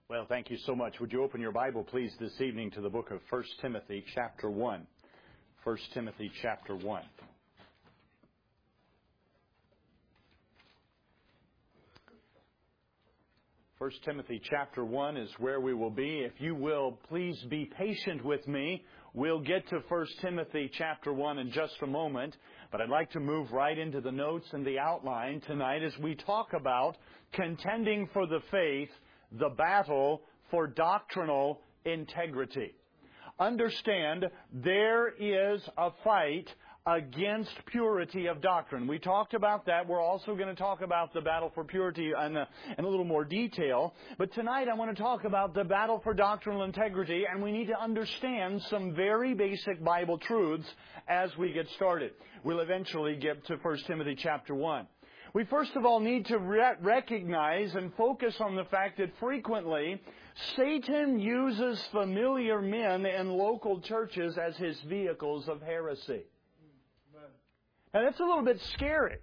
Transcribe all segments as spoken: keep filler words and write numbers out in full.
Well, thank you so much. Would you open your Bible, please, this evening to the book of First Timothy, chapter one. First Timothy, chapter one. First Timothy, chapter one is where we will be. If you will, please be patient with me. We'll get to First Timothy, chapter one in just a moment. But I'd like to move right into the notes and the outline tonight as we talk about contending for the faith, the battle for doctrinal integrity. Understand, there is a fight against purity of doctrine. We talked about that. We're also going to talk about the battle for purity in a, in a little more detail. But tonight I want to talk about the battle for doctrinal integrity, and we need to understand some very basic Bible truths as we get started. We'll eventually get to First Timothy chapter one. We first of all need to re- recognize and focus on the fact that frequently Satan uses familiar men in local churches as his vehicles of heresy. Now that's a little bit scary,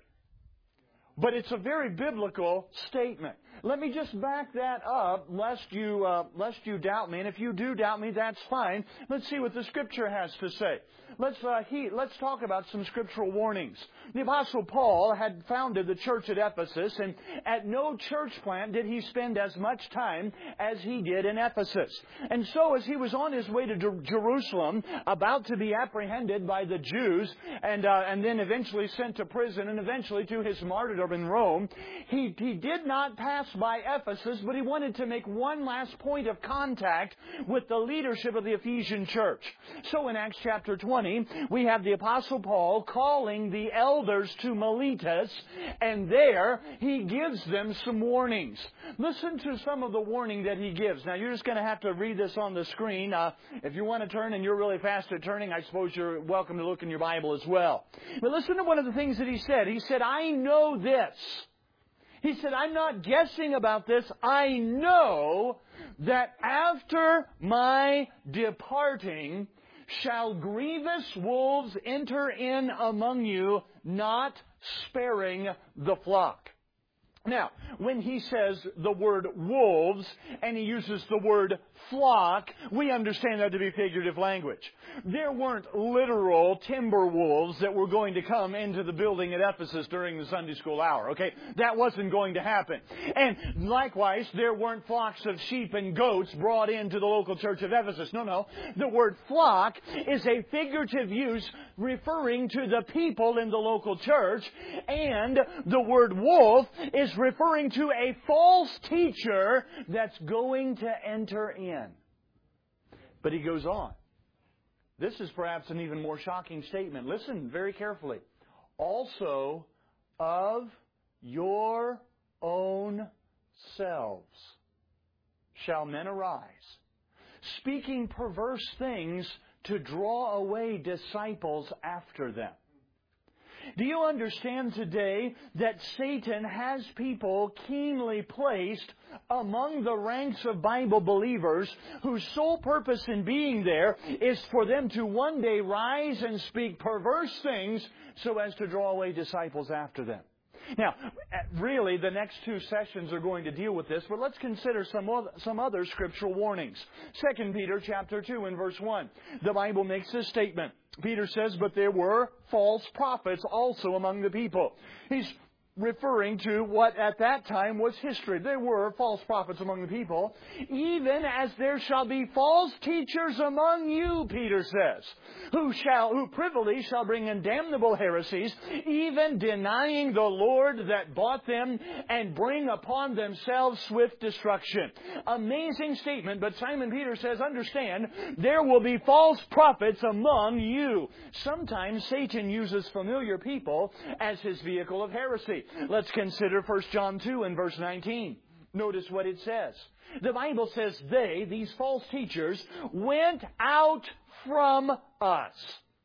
but it's a very biblical statement. Let me just back that up, lest you uh, lest you doubt me. And if you do doubt me, that's fine. Let's see what the Scripture has to say. Let's uh, he, let's talk about some scriptural warnings. The Apostle Paul had founded the church at Ephesus, and at no church plant did he spend as much time as he did in Ephesus. And so as he was on his way to Jerusalem, about to be apprehended by the Jews, and uh, and then eventually sent to prison, and eventually to his martyrdom in Rome, he, he did not pass by Ephesus, but he wanted to make one last point of contact with the leadership of the Ephesian church. So in Acts chapter twenty, we have the Apostle Paul calling the elders to Miletus, and there he gives them some warnings. Listen to some of the warning that he gives. Now, you're just going to have to read this on the screen. Uh, if you want to turn and you're really fast at turning, I suppose you're welcome to look in your Bible as well. But listen to one of the things that he said. He said, I know this. He said, I'm not guessing about this. I know that after my departing shall grievous wolves enter in among you, not sparing the flock. Now, when he says the word wolves and he uses the word flock, we understand that to be figurative language. There weren't literal timber wolves that were going to come into the building at Ephesus during the Sunday school hour, okay? That wasn't going to happen. And likewise, there weren't flocks of sheep and goats brought into the local church of Ephesus. No, no. The word flock is a figurative use referring to the people in the local church, and the word wolf is referring to a false teacher that's going to enter in. But he goes on. This is perhaps an even more shocking statement. Listen very carefully. Also of your own selves shall men arise, speaking perverse things to draw away disciples after them. Do you understand today that Satan has people keenly placed among the ranks of Bible believers whose sole purpose in being there is for them to one day rise and speak perverse things so as to draw away disciples after them? Now, really, the next two sessions are going to deal with this, but let's consider some other, some other scriptural warnings. Second Peter chapter two and verse one. The Bible makes this statement. Peter says, but there were false prophets also among the people. He's referring to what at that time was history. There were false prophets among the people, even as there shall be false teachers among you, Peter says, who shall, who privily shall bring in damnable heresies, even denying the Lord that bought them, and bring upon themselves swift destruction. Amazing statement, but Simon Peter says, understand, there will be false prophets among you. Sometimes Satan uses familiar people as his vehicle of heresy. Let's consider First John two and verse nineteen. Notice what it says. The Bible says they, these false teachers, went out from us,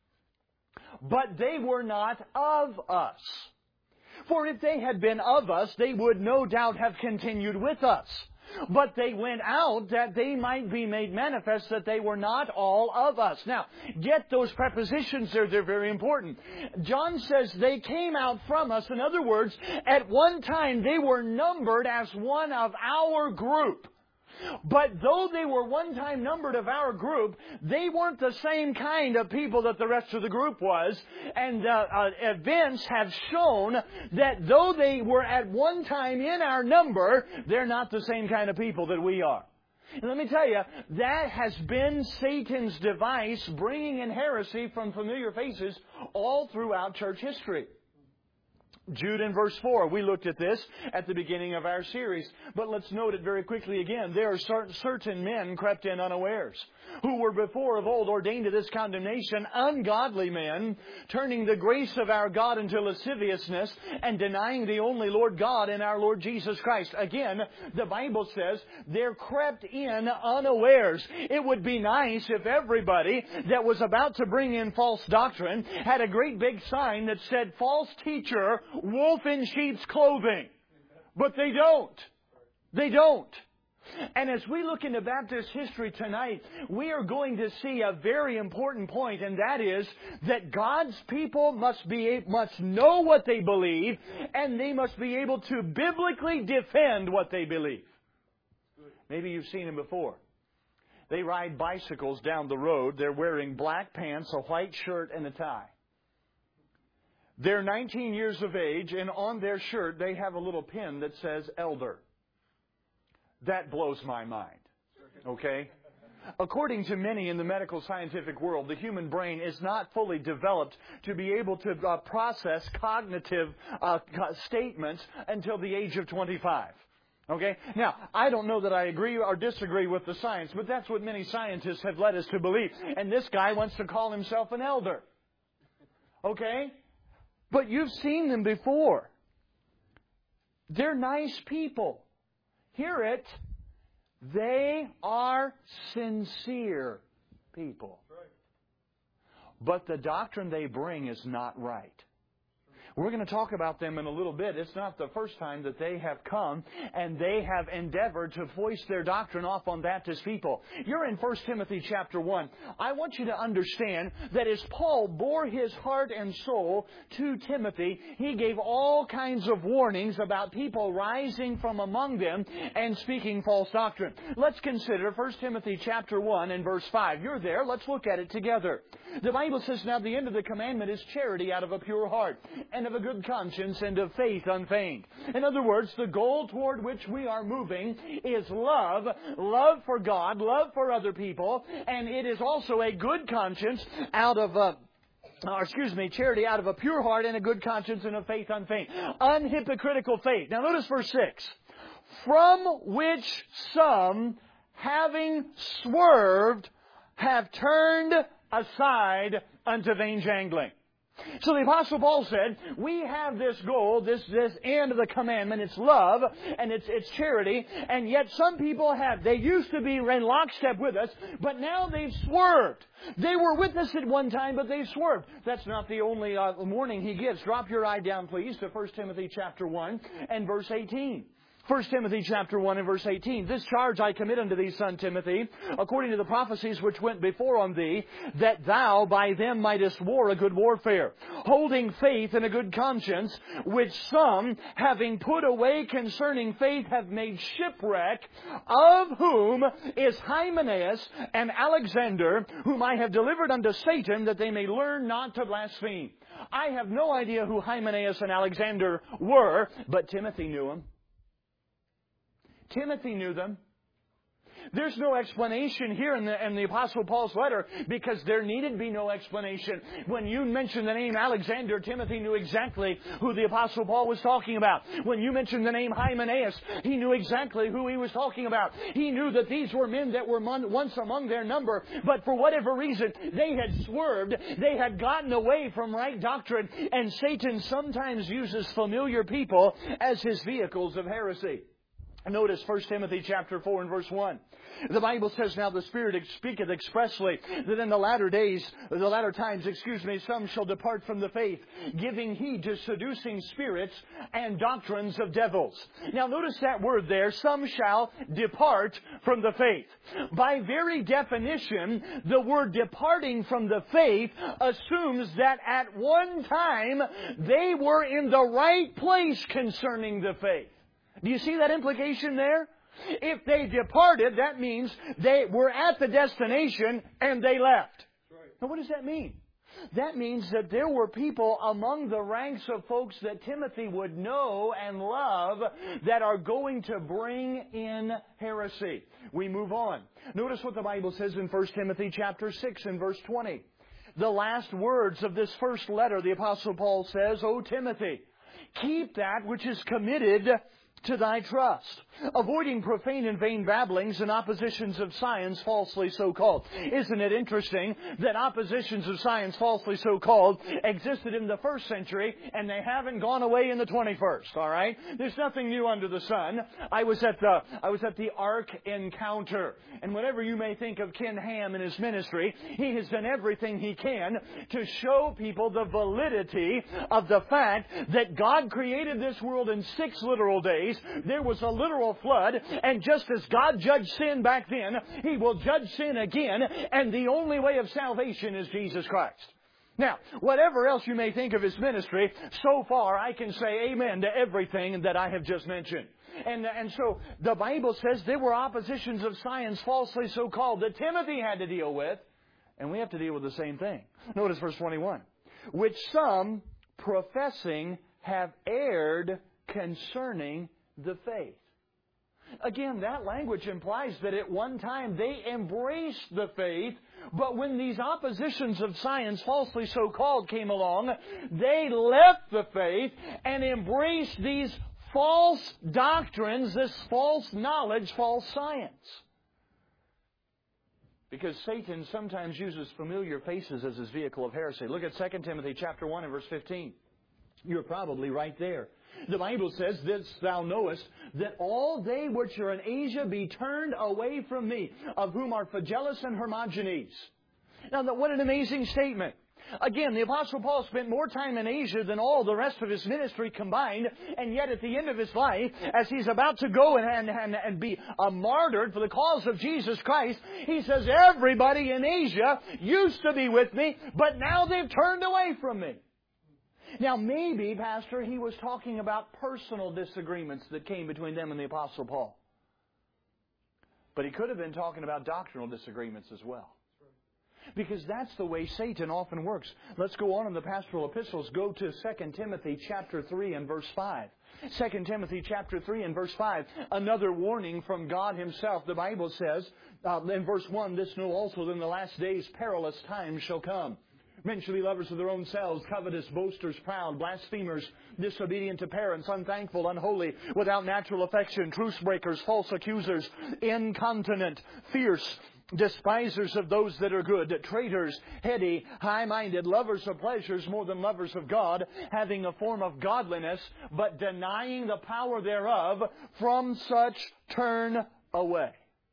but they were not of us. For if they had been of us, they would no doubt have continued with us. But they went out that they might be made manifest that they were not all of us. Now, get those prepositions there. They're very important. John says they came out from us. In other words, at one time they were numbered as one of our group. But though they were one time numbered of our group, they weren't the same kind of people that the rest of the group was. And uh, uh, events have shown that though they were at one time in our number, they're not the same kind of people that we are. And let me tell you, that has been Satan's device, bringing in heresy from familiar faces all throughout church history. Jude in verse four, we looked at this at the beginning of our series. But let's note it very quickly again. There are certain men crept in unawares, who were before of old ordained to this condemnation, ungodly men, turning the grace of our God into lasciviousness, and denying the only Lord God and our Lord Jesus Christ. Again, the Bible says they're crept in unawares. It would be nice if everybody that was about to bring in false doctrine had a great big sign that said, false teacher, wolf in sheep's clothing. But they don't. They don't. And as we look into Baptist history tonight, we are going to see a very important point, and that is that God's people must be must know what they believe, and they must be able to biblically defend what they believe. Maybe you've seen them before. They ride bicycles down the road. They're wearing black pants, a white shirt, and a tie. They're nineteen years of age, and on their shirt they have a little pin that says elder. That blows my mind. Okay? According to many in the medical scientific world, the human brain is not fully developed to be able to uh, process cognitive uh, statements until the age of twenty-five. Okay? Now, I don't know that I agree or disagree with the science, but that's what many scientists have led us to believe. And this guy wants to call himself an elder. Okay? But you've seen them before. They're nice people. Hear it. They are sincere people. But the doctrine they bring is not right. We're going to talk about them in a little bit. It's not the first time that they have come and they have endeavored to foist their doctrine off on Baptist people. You're in First Timothy chapter one. I want you to understand that as Paul bore his heart and soul to Timothy, he gave all kinds of warnings about people rising from among them and speaking false doctrine. Let's consider First Timothy chapter one and verse five. You're there. Let's look at it together. The Bible says, now the end of the commandment is charity out of a pure heart, and of a good conscience, and of faith unfeigned. In other words, the goal toward which we are moving is love, love for God, love for other people, and it is also a good conscience out of a Or, excuse me, charity out of a pure heart and a good conscience and a faith unfeigned. Unhypocritical faith. Now notice verse six. From which some, having swerved, have turned aside unto vain jangling. So the Apostle Paul said, we have this goal, this this end of the commandment. It's love and it's it's charity. And yet some people have, they used to be in lockstep with us, but now they've swerved. They were with us at one time, but they've swerved. That's not the only uh, warning he gives. Drop your eye down, please, to First Timothy chapter one and verse eighteen. First Timothy chapter one and verse eighteen. This charge I commit unto thee, son Timothy, according to the prophecies which went before on thee, that thou by them mightest war a good warfare, holding faith and a good conscience, which some, having put away concerning faith, have made shipwreck, of whom is Hymenaeus and Alexander, whom I have delivered unto Satan, that they may learn not to blaspheme. I have no idea who Hymenaeus and Alexander were, but Timothy knew them. Timothy knew them. There's no explanation here in the, in the Apostle Paul's letter because there needed to be no explanation. When you mentioned the name Alexander, Timothy knew exactly who the Apostle Paul was talking about. When you mentioned the name Hymenaeus, he knew exactly who he was talking about. He knew that these were men that were once among their number, but for whatever reason, they had swerved. They had gotten away from right doctrine, and Satan sometimes uses familiar people as his vehicles of heresy. Notice First Timothy chapter four and verse one. The Bible says, now the Spirit speaketh expressly that in the latter days, the latter times, excuse me, some shall depart from the faith, giving heed to seducing spirits and doctrines of devils. Now notice that word there, some shall depart from the faith. By very definition, the word departing from the faith assumes that at one time they were in the right place concerning the faith. Do you see that implication there? If they departed, that means they were at the destination and they left. Now, what does that mean? That means that there were people among the ranks of folks that Timothy would know and love that are going to bring in heresy. We move on. Notice what the Bible says in First Timothy chapter six and verse twenty. The last words of this first letter, the Apostle Paul says, O Timothy, keep that which is committed to thy trust, avoiding profane and vain babblings and oppositions of science falsely so called. Isn't it interesting that oppositions of science falsely so called existed in the first century and they haven't gone away in the twenty-first, all right? There's nothing new under the sun. I was at the I was at the Ark Encounter, and whatever you may think of Ken Ham and his ministry, he has done everything he can to show people the validity of the fact that God created this world in six literal days. There was a literal flood, and just as God judged sin back then, He will judge sin again, and the only way of salvation is Jesus Christ. Now, whatever else you may think of His ministry, so far I can say amen to everything that I have just mentioned. And, and so the Bible says there were oppositions of science falsely so called that Timothy had to deal with, and we have to deal with the same thing. Notice verse twenty-one. Which some professing have erred concerning the faith. Again, that language implies that at one time they embraced the faith, but when these oppositions of science, falsely so called, came along, they left the faith and embraced these false doctrines, this false knowledge, false science. Because Satan sometimes uses familiar faces as his vehicle of heresy. Look at Second Timothy chapter one and verse fifteen. You're probably right there. The Bible says, this thou knowest, that all they which are in Asia be turned away from me, of whom are Phygellus and Hermogenes. Now, what an amazing statement. Again, the Apostle Paul spent more time in Asia than all the rest of his ministry combined, and yet at the end of his life, as he's about to go and, and, and be a martyred for the cause of Jesus Christ, he says, everybody in Asia used to be with me, but now they've turned away from me. Now, maybe, Pastor, he was talking about personal disagreements that came between them and the Apostle Paul. But he could have been talking about doctrinal disagreements as well. Because that's the way Satan often works. Let's go on in the pastoral epistles. Go to Second Timothy chapter three and verse five. Second Timothy chapter three and verse five. Another warning from God Himself. The Bible says, uh, in verse one, this know also that in the last days perilous times shall come. Men shall be lovers of their own selves, covetous, boasters, proud, blasphemers, disobedient to parents, unthankful, unholy, without natural affection, truce breakers, false accusers, incontinent, fierce, despisers of those that are good, traitors, heady, high-minded, lovers of pleasures more than lovers of God, having a form of godliness, but denying the power thereof, from such turn away.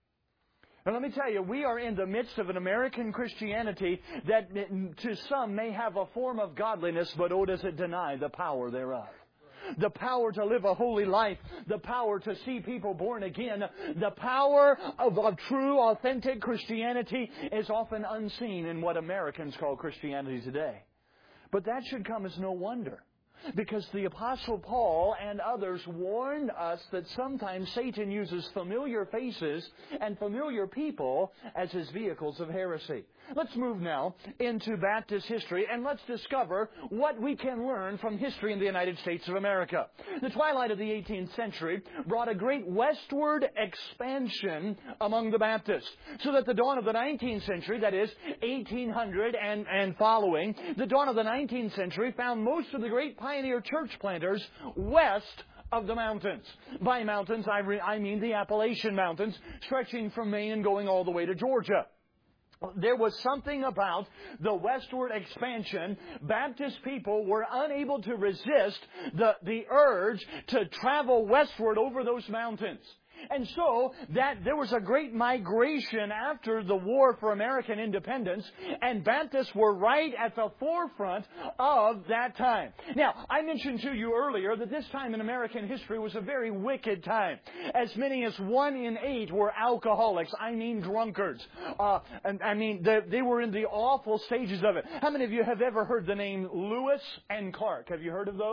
Now let me tell you, we are in the midst of an American Christianity that to some may have a form of godliness, but oh, does it deny the power thereof. The power to live a holy life, the power to see people born again, the power of, of true, authentic Christianity is often unseen in what Americans call Christianity today. But that should come as no wonder. Because the Apostle Paul and others warned us that sometimes Satan uses familiar faces and familiar people as his vehicles of heresy. Let's move now into Baptist history and let's discover what we can learn from history in the United States of America. The twilight of the eighteenth century brought a great westward expansion among the Baptists. So that the dawn of the nineteenth century, that is, eighteen hundred and, and following, the dawn of the nineteenth century found most of the great pioneer church planters west of the mountains. By mountains, I, re, I mean the Appalachian Mountains, stretching from Maine and going all the way to Georgia. There was something about the westward expansion. Baptist people were unable to resist the, the urge to travel westward over those mountains. And so that there was a great migration after the war for American independence, and Baptists were right at the forefront of that time. Now, I mentioned to you earlier that this time in American history was a very wicked time. As many as one in eight were alcoholics. I mean drunkards. Uh, and I mean, they, they were in the awful stages of it. How many of you have ever heard the name Lewis and Clark? Have you heard of those?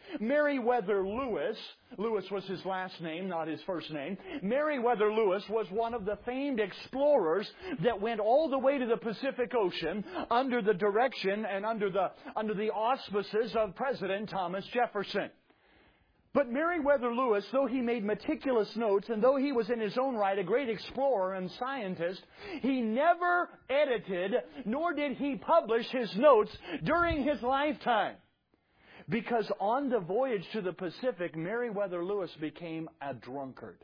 Meriwether Lewis, Lewis was his last name, not his first name. Meriwether Lewis was one of the famed explorers that went all the way to the Pacific Ocean under the direction and under the, under the auspices of President Thomas Jefferson. But Meriwether Lewis, though he made meticulous notes, and though he was in his own right a great explorer and scientist, he never edited, nor did he publish his notes during his lifetime. Because on the voyage to the Pacific, Meriwether Lewis became a drunkard.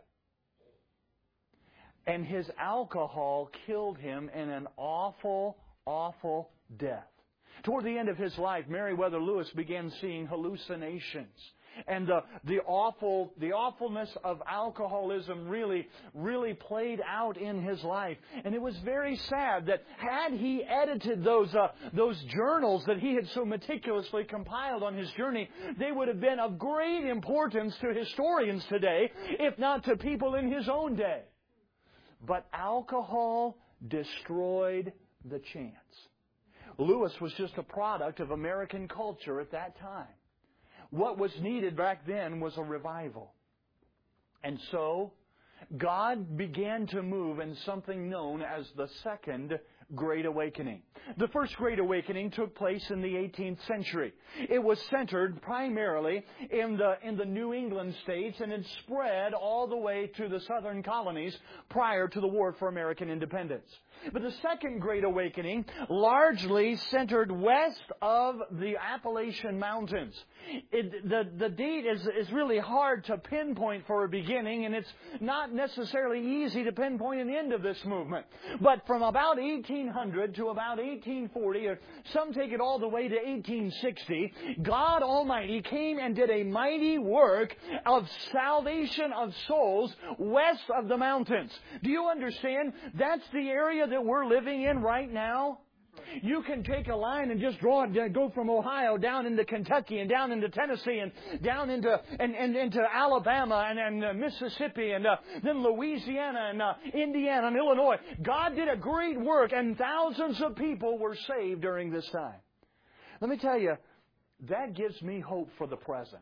And his alcohol killed him in an awful, awful death. Toward the end of his life, Meriwether Lewis began seeing hallucinations. And the, the awful, the awfulness of alcoholism really, really played out in his life. And it was very sad that had he edited those, uh, those journals that he had so meticulously compiled on his journey, they would have been of great importance to historians today, if not to people in his own day. But alcohol destroyed the chance. Lewis was just a product of American culture at that time. What was needed back then was a revival. And so, God began to move in something known as the Second Great Awakening. The First Great Awakening took place in the eighteenth century. It was centered primarily in the, in the New England states, and it spread all the way to the southern colonies prior to the War for American Independence. But the Second Great Awakening largely centered west of the Appalachian Mountains. It, the, the date is, is really hard to pinpoint for a beginning, and it's not necessarily easy to pinpoint an end of this movement. But from about eighteen hundred to about eighteen forty, or some take it all the way to eighteen sixty, God Almighty came and did a mighty work of salvation of souls west of the mountains. Do you understand? That's the area that we're living in right now. You can take a line and just draw it, go from Ohio down into Kentucky and down into Tennessee and down into and, and into Alabama and, and uh, Mississippi and uh, then Louisiana and uh, Indiana and Illinois. God did a great work, and thousands of people were saved during this time. Let me tell you, that gives me hope for the present.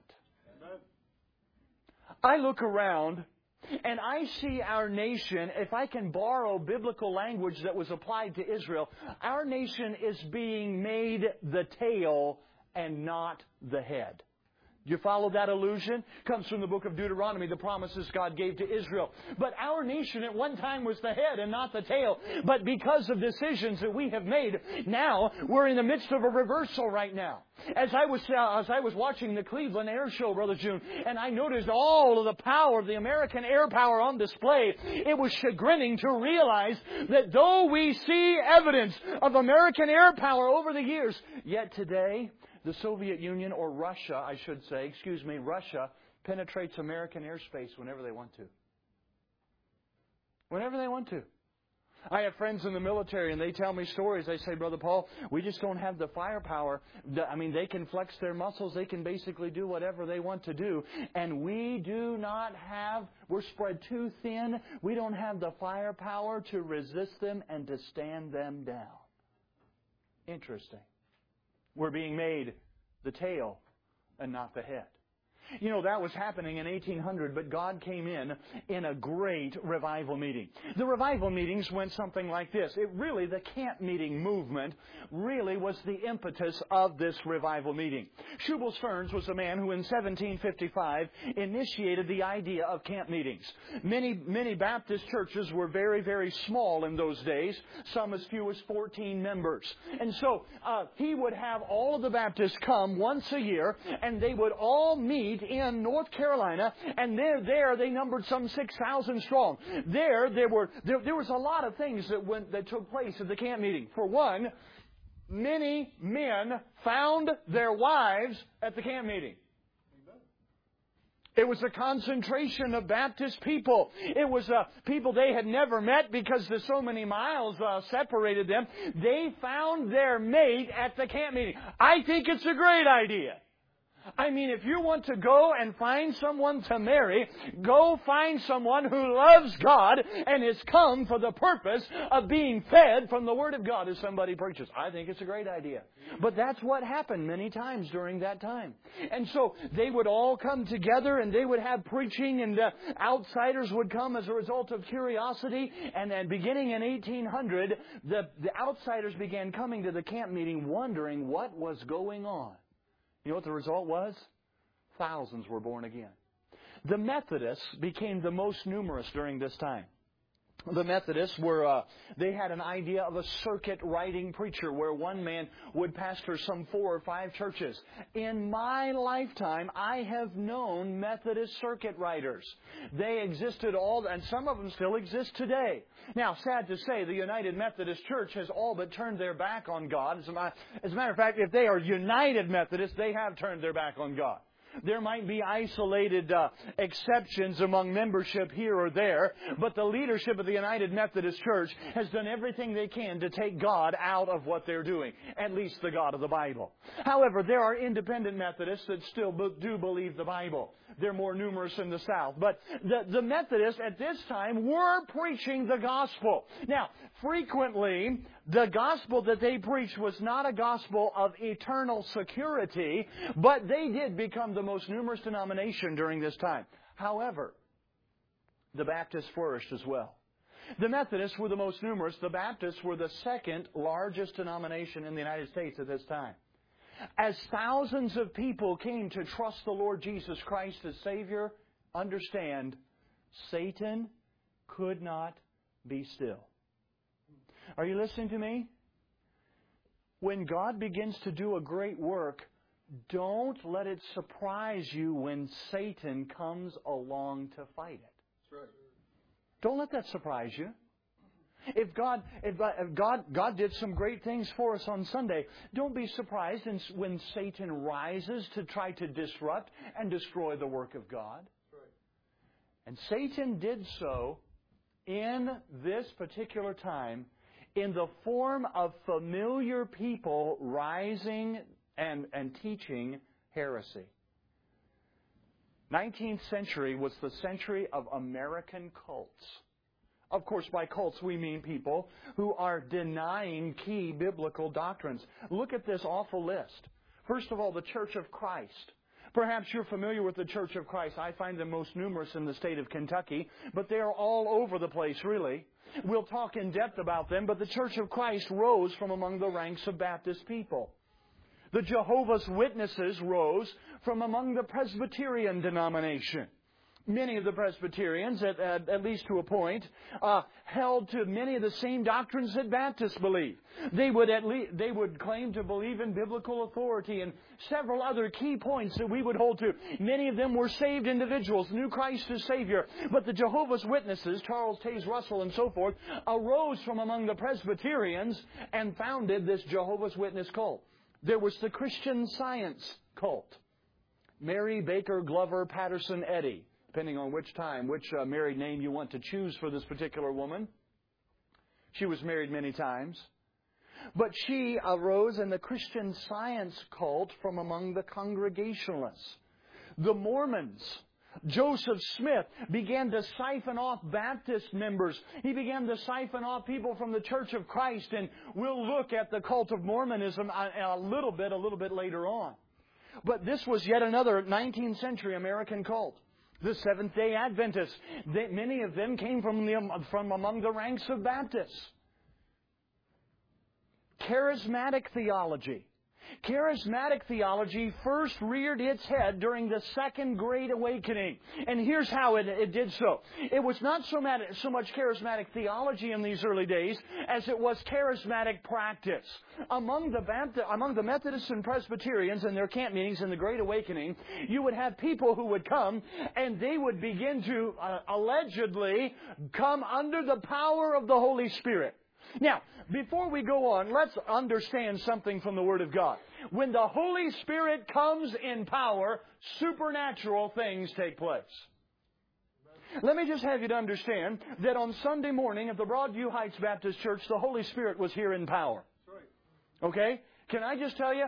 I look around and I see our nation, if I can borrow biblical language that was applied to Israel, our nation is being made the tail and not the head. You follow that allusion? Comes from the book of Deuteronomy, the promises God gave to Israel. But our nation at one time was the head and not the tail. But because of decisions that we have made, now we're in the midst of a reversal right now. As I was uh, as I was watching the Cleveland Air Show, Brother June, and I noticed all of the power of the American air power on display, it was chagrining to realize that though we see evidence of American air power over the years, yet today the Soviet Union, or Russia, I should say, excuse me, Russia, penetrates American airspace whenever they want to. Whenever they want to. I have friends in the military, and they tell me stories. They say, Brother Paul, we just don't have the firepower. I mean, they can flex their muscles. They can basically do whatever they want to do. And we do not have, we're spread too thin. We don't have the firepower to resist them and to stand them down. Interesting. We're being made the tail and not the head. You know, that was happening in eighteen hundred, but God came in in a great revival meeting. The revival meetings went something like this. It really, the camp meeting movement really was the impetus of this revival meeting. Shubal Stearns was a man who in seventeen fifty-five initiated the idea of camp meetings. Many, many Baptist churches were very, very small in those days, some as few as fourteen members. And so uh, he would have all of the Baptists come once a year, and they would all meet in North Carolina, and there, there they numbered some six thousand strong. There, there were there, there was a lot of things that went that took place at the camp meeting. For one, many men found their wives at the camp meeting. It was a concentration of Baptist people. It was uh, people they had never met because there's so many miles uh, separated them. They found their mate at the camp meeting. I think it's a great idea. I mean, if you want to go and find someone to marry, go find someone who loves God and has come for the purpose of being fed from the Word of God as somebody preaches. I think it's a great idea. But that's what happened many times during that time. And so they would all come together and they would have preaching, and uh, outsiders would come as a result of curiosity. And then beginning in eighteen hundred, the, the outsiders began coming to the camp meeting wondering what was going on. You know what the result was? Thousands were born again. The Methodists became the most numerous during this time. The Methodists were, uh, they had an idea of a circuit riding preacher where one man would pastor some four or five churches. In my lifetime, I have known Methodist circuit riders. They existed all, and some of them still exist today. Now, sad to say, the United Methodist Church has all but turned their back on God. As a matter of fact, if they are United Methodists, they have turned their back on God. There might be isolated uh, exceptions among membership here or there, but the leadership of the United Methodist Church has done everything they can to take God out of what they're doing, at least the God of the Bible. However, there are independent Methodists that still do believe the Bible. They're more numerous in the South. But the, the Methodists at this time were preaching the gospel. Now, frequently, the gospel that they preached was not a gospel of eternal security, but they did become the most numerous denomination during this time. However, the Baptists flourished as well. The Methodists were the most numerous. The Baptists were the second largest denomination in the United States at this time. As thousands of people came to trust the Lord Jesus Christ as Savior, understand, Satan could not be still. Are you listening to me? When God begins to do a great work, don't let it surprise you when Satan comes along to fight it. That's right. Don't let that surprise you. If God, if God, God did some great things for us on Sunday, don't be surprised when Satan rises to try to disrupt and destroy the work of God. And Satan did so in this particular time in the form of familiar people rising and, and teaching heresy. nineteenth century was the century of American cults. Of course, by cults we mean people who are denying key biblical doctrines. Look at this awful list. First of all, the Church of Christ. Perhaps you're familiar with the Church of Christ. I find them most numerous in the state of Kentucky, but they are all over the place, really. We'll talk in depth about them, but the Church of Christ rose from among the ranks of Baptist people. The Jehovah's Witnesses rose from among the Presbyterian denomination. Many of the Presbyterians, at, at, at least to a point, uh, held to many of the same doctrines that Baptists believe. They would at least, they would claim to believe in biblical authority and several other key points that we would hold to. Many of them were saved individuals, knew Christ as Savior. But the Jehovah's Witnesses, Charles Taze Russell and so forth, arose from among the Presbyterians and founded this Jehovah's Witness cult. There was the Christian Science cult. Mary Baker Glover Patterson Eddy. Depending on which time, which uh, married name you want to choose for this particular woman. She was married many times. But she arose in the Christian Science cult from among the Congregationalists. The Mormons. Joseph Smith began to siphon off Baptist members. He began to siphon off people from the Church of Christ. And we'll look at the cult of Mormonism a little bit, a little bit later on. But this was yet another nineteenth century American cult. The Seventh-day Adventists, they, many of them came from, the, from among the ranks of Baptists. Charismatic theology. Charismatic theology first reared its head during the Second Great Awakening. And here's how it, it did so. It was not so, mad, so much charismatic theology in these early days as it was charismatic practice. Among the, Baptist, among the Methodists and Presbyterians in their camp meetings in the Great Awakening, you would have people who would come and they would begin to uh, allegedly come under the power of the Holy Spirit. Now, before we go on, let's understand something from the Word of God. When the Holy Spirit comes in power, supernatural things take place. Let me just have you to understand that on Sunday morning at the Broadview Heights Baptist Church, the Holy Spirit was here in power. Okay? Can I just tell you,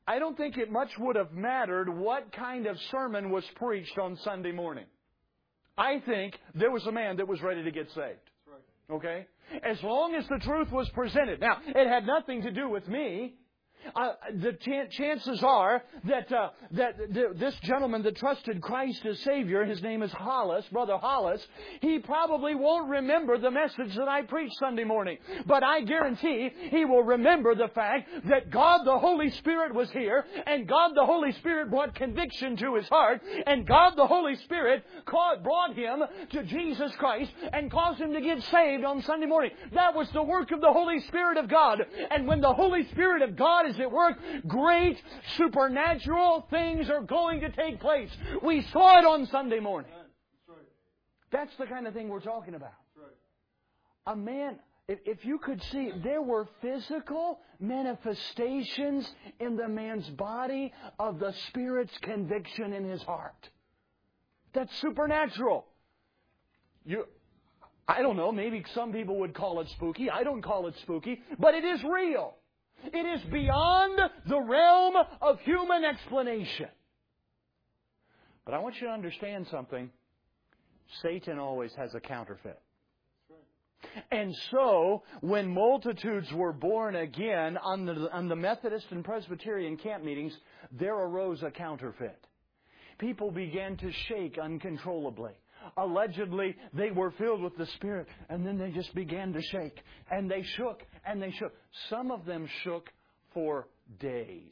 I don't think it much would have mattered what kind of sermon was preached on Sunday morning. I think there was a man that was ready to get saved. Okay? As long as the truth was presented. Now, it had nothing to do with me. Uh, the ch- chances are that uh, that th- this gentleman that trusted Christ as Savior, his name is Hollis, Brother Hollis, he probably won't remember the message that I preached Sunday morning. But I guarantee he will remember the fact that God the Holy Spirit was here, and God the Holy Spirit brought conviction to his heart, and God the Holy Spirit caught, brought him to Jesus Christ and caused him to get saved on Sunday morning. That was the work of the Holy Spirit of God. And when the Holy Spirit of God is at work, great supernatural things are going to take place. We saw it on Sunday morning. That's the kind of thing we're talking about. A man, if, if you could see, there were physical manifestations in the man's body of the Spirit's conviction in his heart. That's supernatural. You, I don't know, maybe some people would call it spooky. I don't call it spooky, but it is real. It is beyond the realm of human explanation. But I want you to understand something. Satan always has a counterfeit. And so, when multitudes were born again on the, on the Methodist and Presbyterian camp meetings, there arose a counterfeit. People began to shake uncontrollably. Allegedly, they were filled with the Spirit, and then they just began to shake. And they shook, and they shook. Some of them shook for days.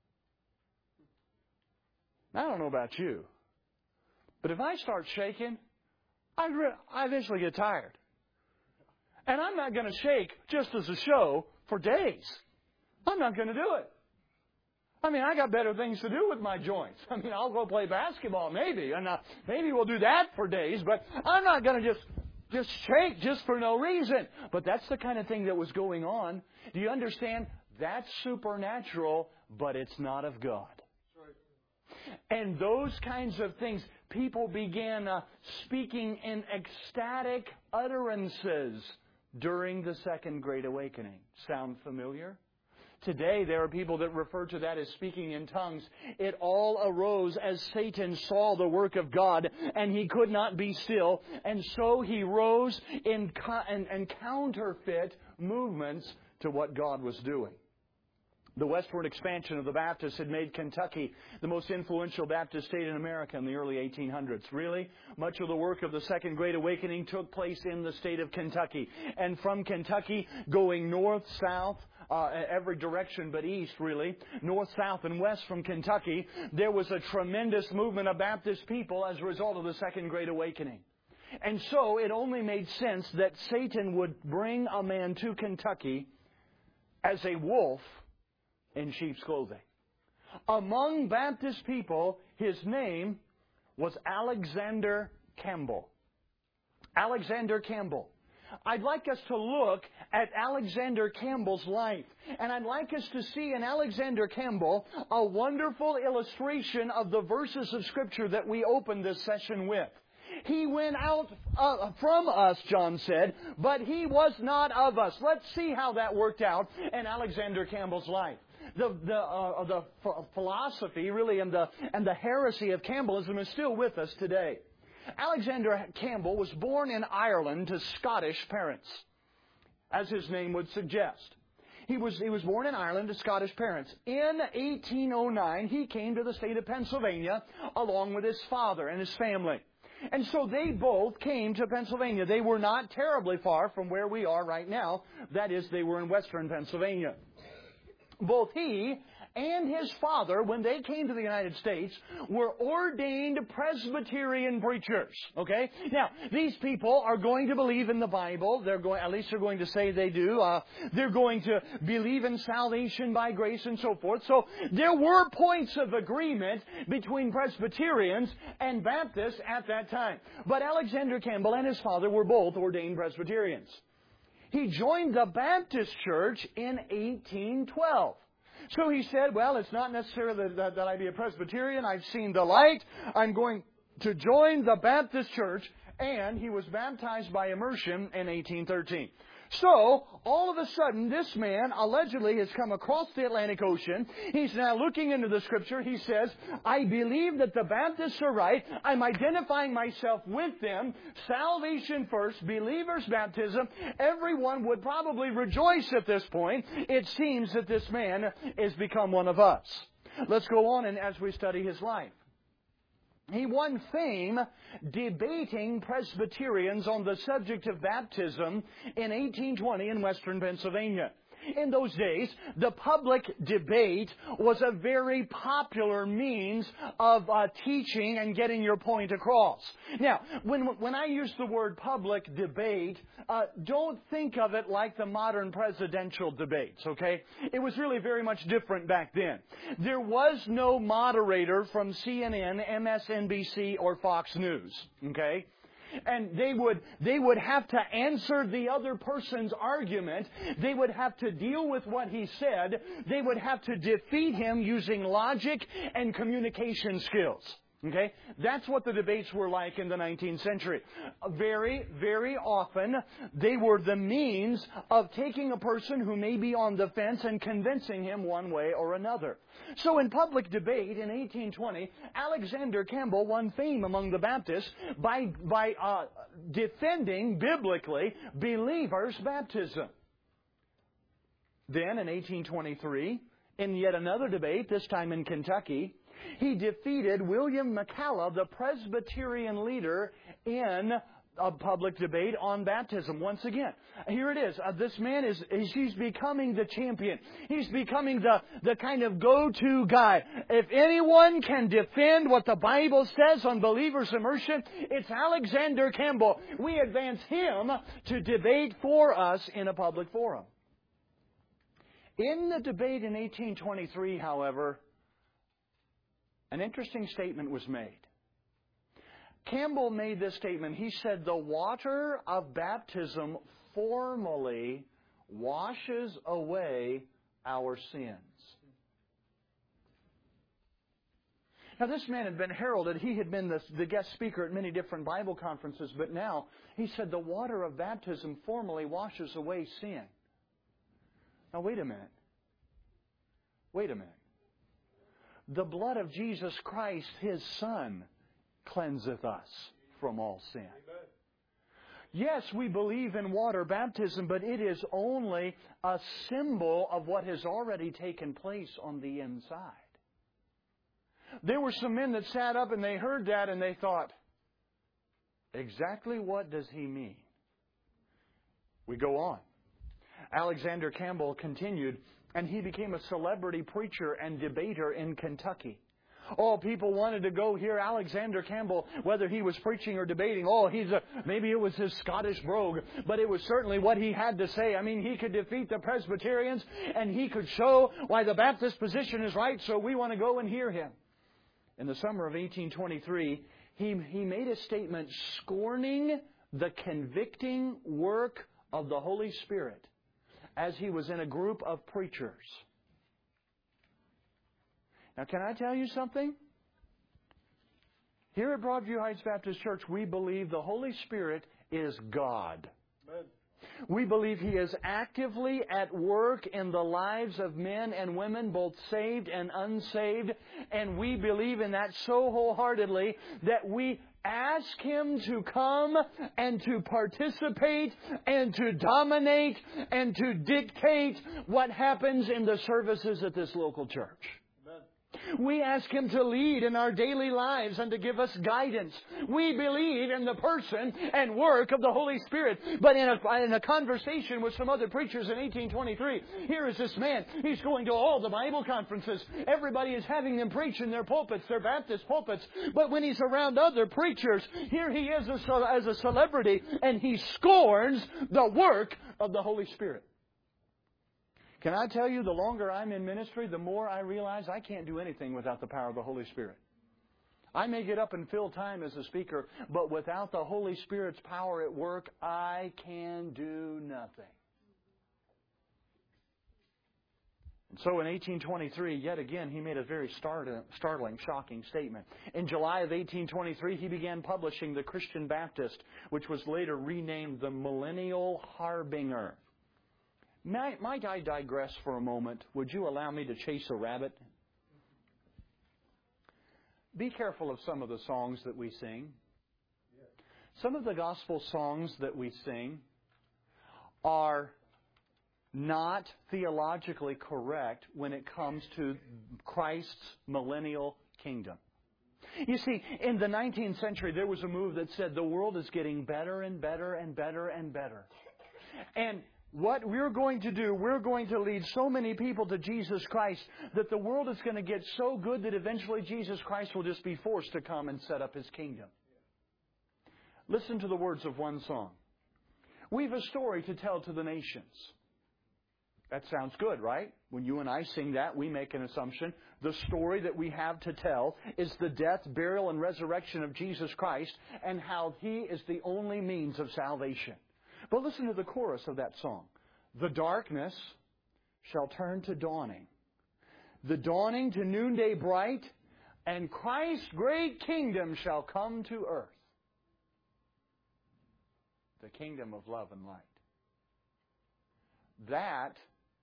I don't know about you, but if I start shaking, I, re- I eventually get tired. And I'm not going to shake just as a show for days. I'm not going to do it. I mean, I got better things to do with my joints. I mean, I'll go play basketball, maybe. And uh, maybe we'll do that for days. But I'm not going to just, just shake just for no reason. But that's the kind of thing that was going on. Do you understand? That's supernatural, but it's not of God. And those kinds of things, people began uh, speaking in ecstatic utterances during the Second Great Awakening. Sound familiar? Today, there are people that refer to that as speaking in tongues. It all arose as Satan saw the work of God, and he could not be still. And so he rose in, co- in, in counterfeit movements to what God was doing. The westward expansion of the Baptists had made Kentucky the most influential Baptist state in America in the early eighteen hundreds. Really, much of the work of the Second Great Awakening took place in the state of Kentucky. And from Kentucky, going north, south, uh, every direction but east, really, north, south, and west from Kentucky, there was a tremendous movement of Baptist people as a result of the Second Great Awakening. And so it only made sense that Satan would bring a man to Kentucky as a wolf in sheep's clothing. Among Baptist people, his name was Alexander Campbell. Alexander Campbell. I'd like us to look at Alexander Campbell's life. And I'd like us to see in Alexander Campbell a wonderful illustration of the verses of Scripture that we opened this session with. He went out uh, from us, John said, but he was not of us. Let's see how that worked out in Alexander Campbell's life. The the uh, the philosophy, really, and the and the heresy of Campbellism is still with us today. Alexander Campbell was born in Ireland to Scottish parents, as his name would suggest. He was he was born in Ireland to Scottish parents. In eighteen oh nine, he came to the state of Pennsylvania along with his father and his family. And so they both came to Pennsylvania. They were not terribly far from where we are right now. That is, they were in western Pennsylvania. Both he and his father, when they came to the United States, were ordained Presbyterian preachers. Okay? Now, these people are going to believe in the Bible. They're going, at least they're going to say they do. Uh, they're going to believe in salvation by grace and so forth. So there were points of agreement between Presbyterians and Baptists at that time. But Alexander Campbell and his father were both ordained Presbyterians. He joined the Baptist church in eighteen twelve. So he said, well, it's not necessarily that, that, that I be a Presbyterian. I've seen the light. I'm going to join the Baptist church. And he was baptized by immersion in eighteen thirteen. So, all of a sudden, this man allegedly has come across the Atlantic Ocean. He's now looking into the Scripture. He says, I believe that the Baptists are right. I'm identifying myself with them. Salvation first, believers' baptism. Everyone would probably rejoice at this point. It seems that this man has become one of us. Let's go on and as we study his life. He won fame debating Presbyterians on the subject of baptism in eighteen twenty in western Pennsylvania. In those days, the public debate was a very popular means of uh, teaching and getting your point across. Now, when when I use the word public debate, uh, don't think of it like the modern presidential debates, okay? It was really very much different back then. There was no moderator from C N N, M S N B C, or Fox News, okay? And they would they would have to answer the other person's argument. They would have to deal with what he said. They would have to defeat him using logic and communication skills. Okay? That's what the debates were like in the nineteenth century. Very, very often, they were the means of taking a person who may be on the fence and convincing him one way or another. So in public debate in eighteen twenty, Alexander Campbell won fame among the Baptists by, by uh, defending, biblically, believers' baptism. Then in eighteen twenty-three, in yet another debate, this time in Kentucky, he defeated William McCalla, the Presbyterian leader, in a public debate on baptism. Once again, here it is. Uh, this man is, he's becoming the champion. He's becoming the, the kind of go-to guy. If anyone can defend what the Bible says on believers' immersion, it's Alexander Campbell. We advance him to debate for us in a public forum. In the debate in eighteen twenty-three, however, an interesting statement was made. Campbell made this statement. He said, the water of baptism formally washes away our sins. Now, this man had been heralded. He had been the, the guest speaker at many different Bible conferences. But now, he said, the water of baptism formally washes away sin. Now, wait a minute. Wait a minute. The blood of Jesus Christ, His Son, cleanseth us from all sin. Amen. Yes, we believe in water baptism, but it is only a symbol of what has already taken place on the inside. There were some men that sat up and they heard that and they thought, exactly what does he mean? We go on. Alexander Campbell continued, and he became a celebrity preacher and debater in Kentucky. Oh, people wanted to go hear Alexander Campbell, whether he was preaching or debating. Oh, he's a, maybe it was his Scottish brogue, but it was certainly what he had to say. I mean, he could defeat the Presbyterians, and he could show why the Baptist position is right, so we want to go and hear him. In the summer of eighteen twenty-three, he, he made a statement scorning the convicting work of the Holy Spirit as he was in a group of preachers. Now, can I tell you something? Here at Broadview Heights Baptist Church, we believe the Holy Spirit is God. Amen. We believe He is actively at work in the lives of men and women, both saved and unsaved. And we believe in that so wholeheartedly that we ask Him to come and to participate and to dominate and to dictate what happens in the services at this local church. We ask Him to lead in our daily lives and to give us guidance. We believe in the person and work of the Holy Spirit. But in a, in a conversation with some other preachers in eighteen twenty-three, here is this man. He's going to all the Bible conferences. Everybody is having them preach in their pulpits, their Baptist pulpits. But when he's around other preachers, here he is as a celebrity, and he scorns the work of the Holy Spirit. Can I tell you, the longer I'm in ministry, the more I realize I can't do anything without the power of the Holy Spirit. I may get up and fill time as a speaker, but without the Holy Spirit's power at work, I can do nothing. And so in eighteen twenty-three, yet again, he made a very startling, shocking statement. In July of eighteen twenty-three, he began publishing the Christian Baptist, which was later renamed the Millennial Harbinger. Might, might I digress for a moment? Would you allow me to chase a rabbit? Be careful of some of the songs that we sing. Some of the gospel songs that we sing are not theologically correct when it comes to Christ's millennial kingdom. You see, in the nineteenth century, there was a move that said the world is getting better and better and better and better. And what we're going to do, we're going to lead so many people to Jesus Christ that the world is going to get so good that eventually Jesus Christ will just be forced to come and set up His kingdom. Listen to the words of one song. We've a story to tell to the nations. That sounds good, right? When you and I sing that, we make an assumption. The story that we have to tell is the death, burial, and resurrection of Jesus Christ and how He is the only means of salvation. But listen to the chorus of that song. The darkness shall turn to dawning, the dawning to noonday bright, and Christ's great kingdom shall come to earth. The kingdom of love and light. That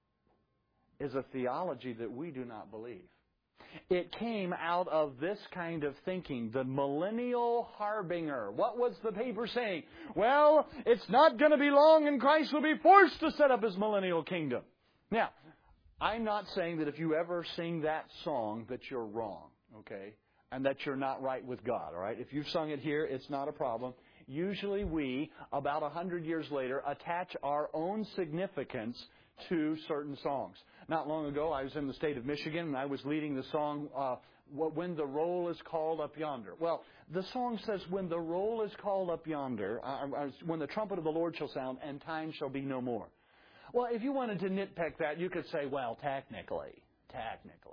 is a theology that we do not believe. It came out of this kind of thinking, the millennial harbinger. What was the paper saying? Well, it's not going to be long and Christ will be forced to set up His millennial kingdom. Now, I'm not saying that if you ever sing that song that you're wrong, okay? And that you're not right with God, all right? If you've sung it here, it's not a problem. Usually we, about a hundred years later, attach our own significance to certain songs. Not long ago, I was in the state of Michigan, and I was leading the song, uh, When the Roll is Called Up Yonder. Well, the song says, when the roll is called up yonder, uh, when the trumpet of the Lord shall sound, and time shall be no more. Well, if you wanted to nitpick that, you could say, well, technically, technically.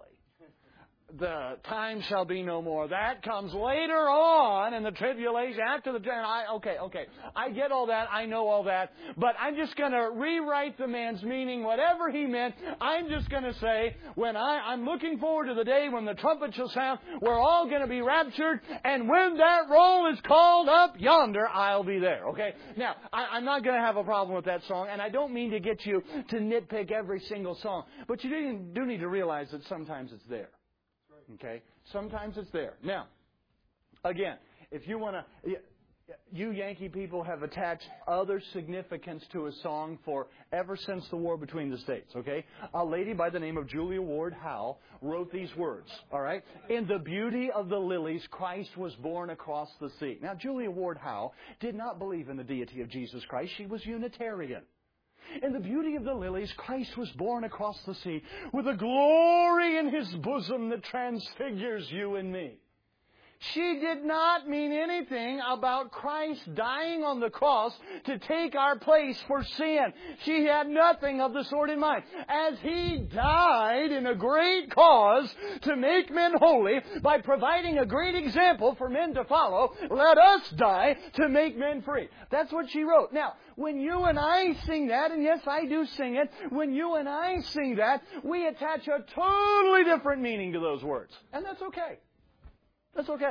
The time shall be no more. That comes later on in the tribulation, after the... I, okay, okay. I get all that. I know all that. But I'm just going to rewrite the man's meaning, whatever he meant. I'm just going to say, when I, I'm looking forward to the day when the trumpet shall sound, we're all going to be raptured, and when that roll is called up yonder, I'll be there. Okay? Now, I, I'm not going to have a problem with that song, and I don't mean to get you to nitpick every single song. But you do, do need to realize that sometimes it's there. Okay? Sometimes it's there. Now, again, if you want to... You Yankee people have attached other significance to a song for ever since the war between the states, okay? A lady by the name of Julia Ward Howe wrote these words, all right? In the beauty of the lilies, Christ was born across the sea. Now, Julia Ward Howe did not believe in the deity of Jesus Christ. She was Unitarian. In the beauty of the lilies, Christ was born across the sea with a glory in His bosom that transfigures you and me. She did not mean anything about Christ dying on the cross to take our place for sin. She had nothing of the sort in mind. As He died in a great cause to make men holy by providing a great example for men to follow, let us die to make men free. That's what she wrote. Now, when you and I sing that, and yes, I do sing it, when you and I sing that, we attach a totally different meaning to those words. And that's okay. That's okay.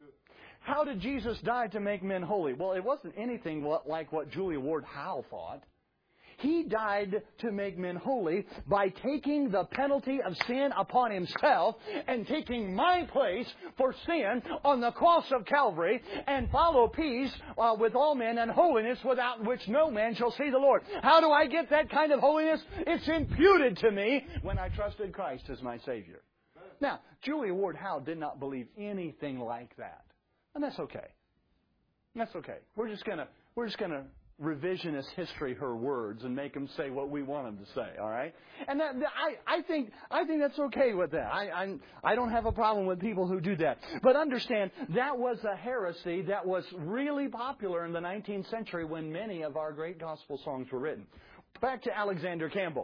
How did Jesus die to make men holy? Well, it wasn't anything like what Julia Ward Howe thought. He died to make men holy by taking the penalty of sin upon Himself and taking my place for sin on the cross of Calvary, and follow peace uh, with all men and holiness without which no man shall see the Lord. How do I get that kind of holiness? It's imputed to me when I trusted Christ as my Savior. Now, Julia Ward Howe did not believe anything like that. And that's okay. That's okay. We're just gonna we're just gonna revisionist history her words and make them say what we want them to say, all right? And that, I, I think I think that's okay with that. I, I I don't have a problem with people who do that. But understand, that was a heresy that was really popular in the nineteenth century when many of our great gospel songs were written. Back to Alexander Campbell.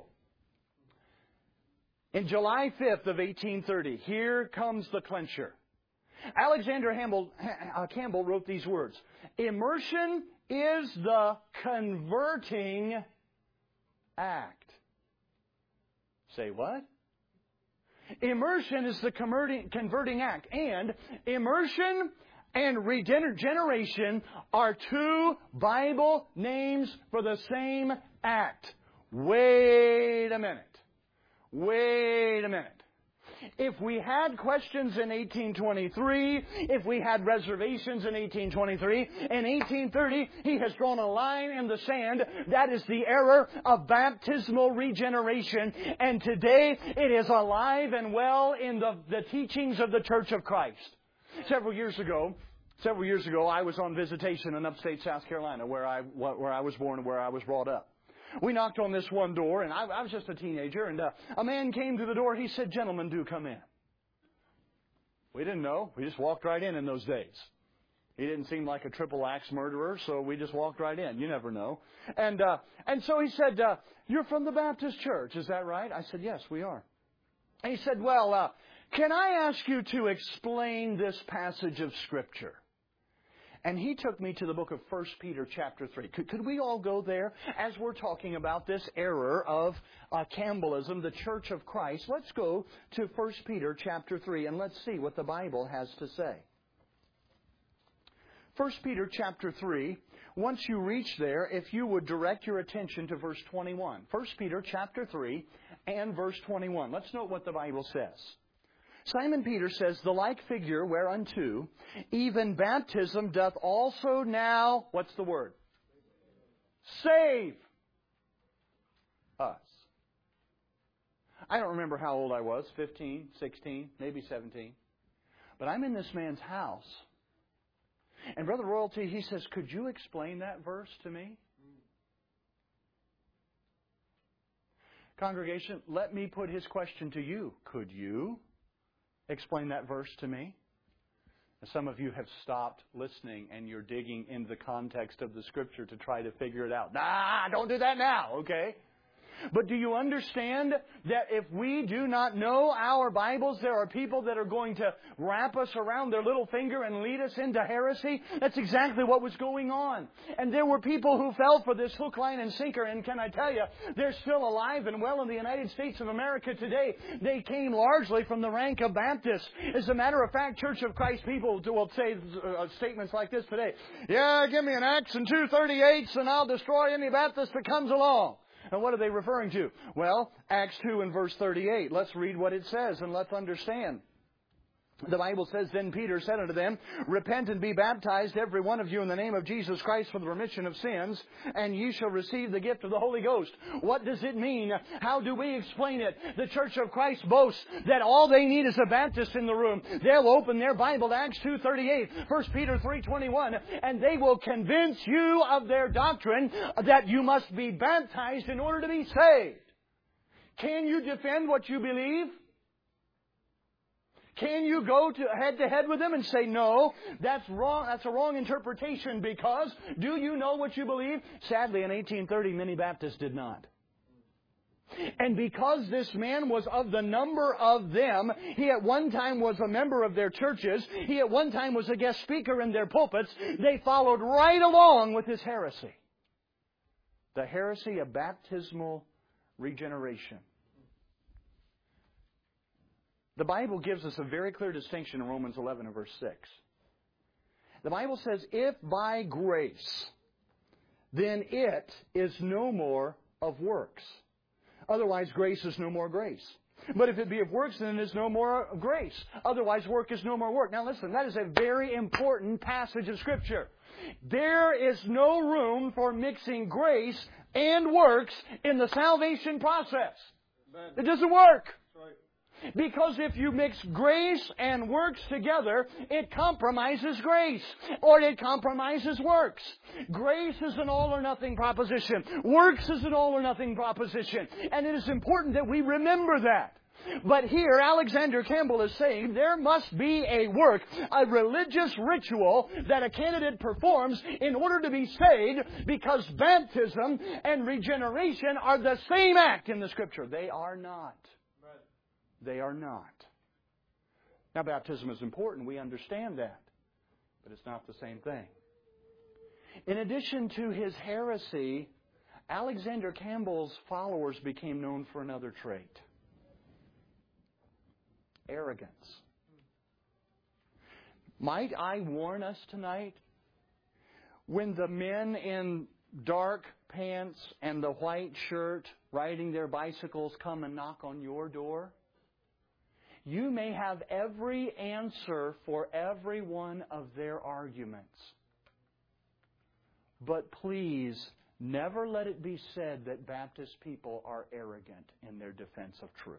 In July fifth of eighteen thirty, here comes the clincher. Alexander Campbell, uh, Campbell wrote these words. Immersion is the converting act. Say what? Immersion is the converting, converting act. And immersion and regeneration are two Bible names for the same act. Wait a minute. Wait a minute. If we had questions in eighteen twenty-three, if we had reservations in eighteen twenty-three, in eighteen thirty, He has drawn a line in the sand. That is the error of baptismal regeneration. And today, it is alive and well in the, the teachings of the Church of Christ. Several years ago, several years ago, I was on visitation in upstate South Carolina, where I, where I was born and where I was brought up. We knocked on this one door, and I, I was just a teenager, and uh, a man came to the door. He said, "Gentlemen, do come in." We didn't know. We just walked right in in those days. He didn't seem like a triple axe murderer, so we just walked right in. You never know. And uh, and so he said, uh, "You're from the Baptist church, is that right?" I said, "Yes, we are." And he said, "Well, uh, can I ask you to explain this passage of Scripture?" And he took me to the book of First Peter chapter three. Could, could we all go there as we're talking about this error of uh, Campbellism, the Church of Christ? Let's go to First Peter chapter three and let's see what the Bible has to say. First Peter chapter three, once you reach there, if you would direct your attention to verse twenty-one. First Peter chapter three and verse twenty-one. Let's note what the Bible says. Simon Peter says, "The like figure whereunto even baptism doth also now," what's the word? Save us. I don't remember how old I was, fifteen, sixteen, maybe seventeen. But I'm in this man's house. And Brother Royalty, he says, "Could you explain that verse to me?" Congregation, let me put his question to you. Could you explain that verse to me? Some of you have stopped listening and you're digging into the context of the Scripture to try to figure it out. Nah, don't do that now, okay? But do you understand that if we do not know our Bibles, there are people that are going to wrap us around their little finger and lead us into heresy? That's exactly what was going on. And there were people who fell for this hook, line, and sinker. And can I tell you, they're still alive and well in the United States of America today. They came largely from the rank of Baptists. As a matter of fact, Church of Christ people will say uh, statements like this today. "Yeah, give me an axe and two thirty-eights and I'll destroy any Baptist that comes along." And what are they referring to? Well, Acts two and verse thirty-eight. Let's read what it says and let's understand. The Bible says, "Then Peter said unto them, Repent and be baptized, every one of you, in the name of Jesus Christ for the remission of sins, and ye shall receive the gift of the Holy Ghost." What does it mean? How do we explain it? The Church of Christ boasts that all they need is a Baptist in the room. They'll open their Bible to Acts two thirty-eight, First Peter three twenty-one, and they will convince you of their doctrine that you must be baptized in order to be saved. Can you defend what you believe? Can you go to head to head with them and say, "No, that's wrong. That's a wrong interpretation," because do you know what you believe? Sadly, in eighteen thirty, many Baptists did not. And because this man was of the number of them, he at one time was a member of their churches, he at one time was a guest speaker in their pulpits, they followed right along with his heresy. The heresy of baptismal regeneration. The Bible gives us a very clear distinction in Romans eleven and verse six. The Bible says, "If by grace, then it is no more of works. Otherwise, grace is no more grace. But if it be of works, then it is no more grace. Otherwise, work is no more work." Now listen, that is a very important passage of Scripture. There is no room for mixing grace and works in the salvation process. It doesn't work. Because if you mix grace and works together, it compromises grace, or it compromises works. Grace is an all-or-nothing proposition. Works is an all-or-nothing proposition. And it is important that we remember that. But here, Alexander Campbell is saying there must be a work, a religious ritual that a candidate performs in order to be saved, because baptism and regeneration are the same act in the Scripture. They are not. They are not. Now, baptism is important. We understand that. But it's not the same thing. In addition to his heresy, Alexander Campbell's followers became known for another trait. Arrogance. Might I warn us tonight? When the men in dark pants and the white shirt riding their bicycles come and knock on your door, you may have every answer for every one of their arguments. But please, never let it be said that Baptist people are arrogant in their defense of truth.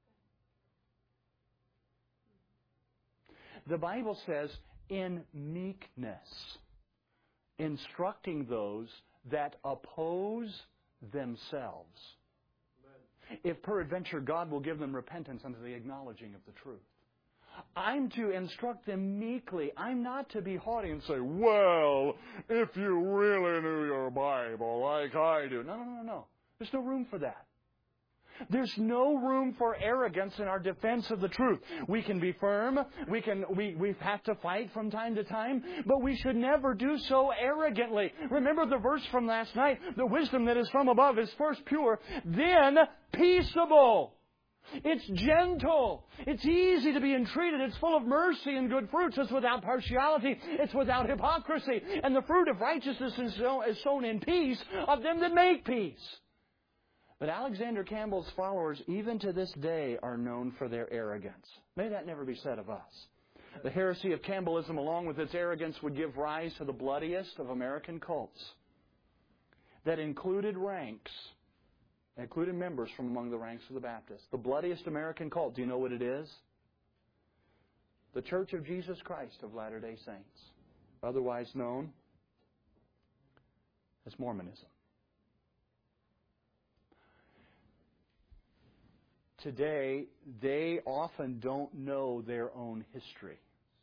The Bible says, in meekness, instructing those that oppose themselves, if peradventure God will give them repentance unto the acknowledging of the truth. I'm to instruct them meekly. I'm not to be haughty and say, well, if you really knew your Bible like I do. No, no, no, no. There's no room for that. There's no room for arrogance in our defense of the truth. We can be firm. We can, we, we have to fight from time to time. But we should never do so arrogantly. Remember the verse from last night. The wisdom that is from above is first pure, then peaceable. It's gentle. It's easy to be entreated. It's full of mercy and good fruits. It's without partiality. It's without hypocrisy. And the fruit of righteousness is sown in peace of them that make peace. But Alexander Campbell's followers, even to this day, are known for their arrogance. May that never be said of us. The heresy of Campbellism, along with its arrogance, would give rise to the bloodiest of American cults that included ranks, included members from among the ranks of the Baptists. The bloodiest American cult, do you know what it is? The Church of Jesus Christ of Latter-day Saints, otherwise known as Mormonism. Today, they often don't know their own history.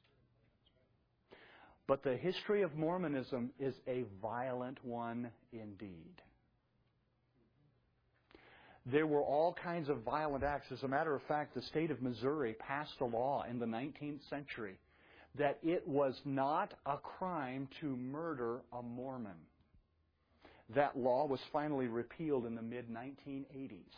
But the history of Mormonism is a violent one indeed. There were all kinds of violent acts. As a matter of fact, the state of Missouri passed a law in the nineteenth century that it was not a crime to murder a Mormon. That law was finally repealed in the mid nineteen eighties.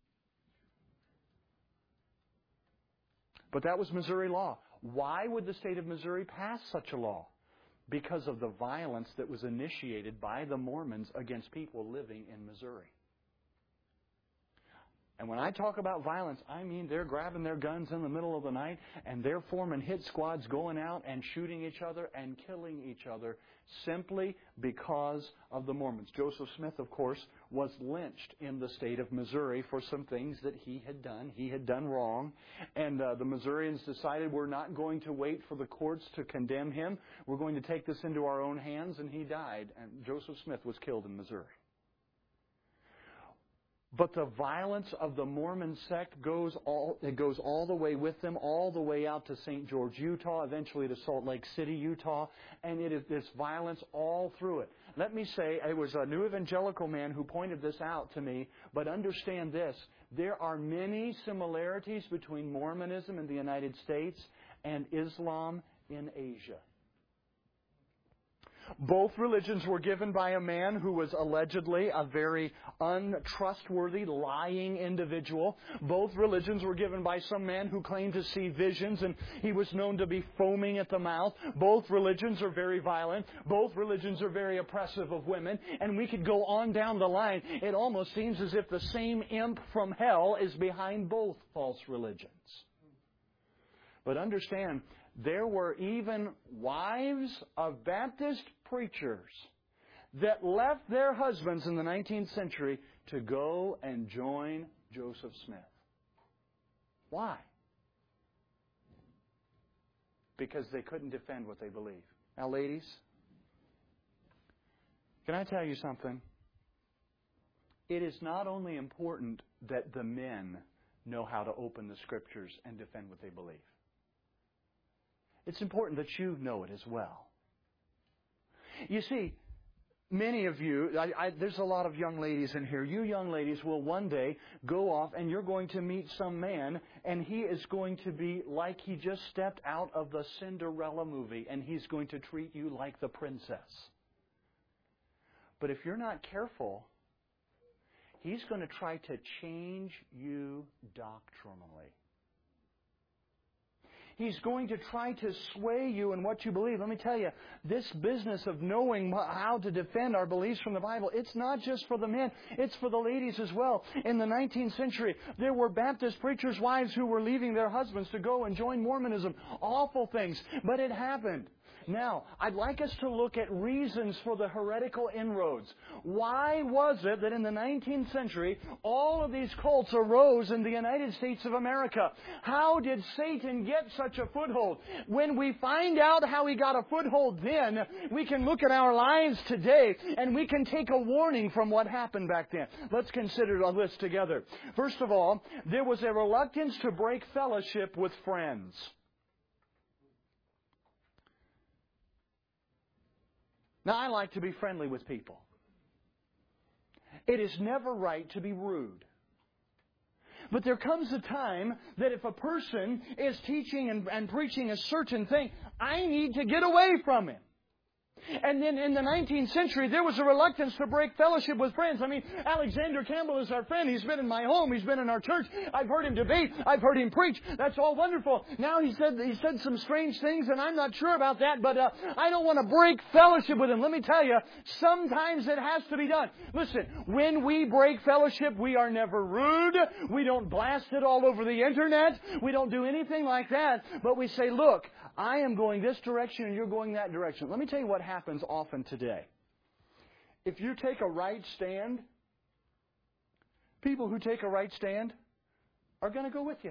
But that was Missouri law. Why would the state of Missouri pass such a law? Because of the violence that was initiated by the Mormons against people living in Missouri. And when I talk about violence, I mean they're grabbing their guns in the middle of the night and they're forming hit squads going out and shooting each other and killing each other simply because of the Mormons. Joseph Smith, of course, was lynched in the state of Missouri for some things that he had done. He had done wrong. And uh, the Missourians decided we're not going to wait for the courts to condemn him. We're going to take this into our own hands. And he died. And Joseph Smith was killed in Missouri. But the violence of the Mormon sect goes all, it goes all the way with them, all the way out to Saint George, Utah, eventually to Salt Lake City, Utah. And it is this violence all through it. Let me say, it was a new evangelical man who pointed this out to me, but understand this. There are many similarities between Mormonism in the United States and Islam in Asia. Both religions were given by a man who was allegedly a very untrustworthy, lying individual. Both religions were given by some man who claimed to see visions, and he was known to be foaming at the mouth. Both religions are very violent. Both religions are very oppressive of women. And we could go on down the line. It almost seems as if the same imp from hell is behind both false religions. But understand, there were even wives of Baptist preachers that left their husbands in the nineteenth century to go and join Joseph Smith. Why? Because they couldn't defend what they believed. Now, ladies, can I tell you something? It is not only important that the men know how to open the Scriptures and defend what they believe. It's important that you know it as well. You see, many of you, I, I, there's a lot of young ladies in here. You young ladies will one day go off and you're going to meet some man and he is going to be like he just stepped out of the Cinderella movie and he's going to treat you like the princess. But if you're not careful, he's going to try to change you doctrinally. He's going to try to sway you in what you believe. Let me tell you, this business of knowing how to defend our beliefs from the Bible, it's not just for the men, it's for the ladies as well. In the nineteenth century, there were Baptist preachers' wives who were leaving their husbands to go and join Mormonism. Awful things, but it happened. Now, I'd like us to look at reasons for the heretical inroads. Why was it that in the nineteenth century, all of these cults arose in the United States of America? How did Satan get such a foothold? When we find out how he got a foothold then, we can look at our lives today and we can take a warning from what happened back then. Let's consider a list together. First of all, there was a reluctance to break fellowship with friends. Now, I like to be friendly with people. It is never right to be rude. But there comes a time that if a person is teaching and, and preaching a certain thing, I need to get away from him. And then in the nineteenth century, there was a reluctance to break fellowship with friends. I mean, Alexander Campbell is our friend. He's been in my home. He's been in our church. I've heard him debate. I've heard him preach. That's all wonderful. Now he said he said some strange things, and I'm not sure about that, but uh, I don't want to break fellowship with him. Let me tell you, sometimes it has to be done. Listen, when we break fellowship, we are never rude. We don't blast it all over the internet. We don't do anything like that. But we say, look, I am going this direction and you're going that direction. Let me tell you what happens often today. If you take a right stand, people who take a right stand are going to go with you.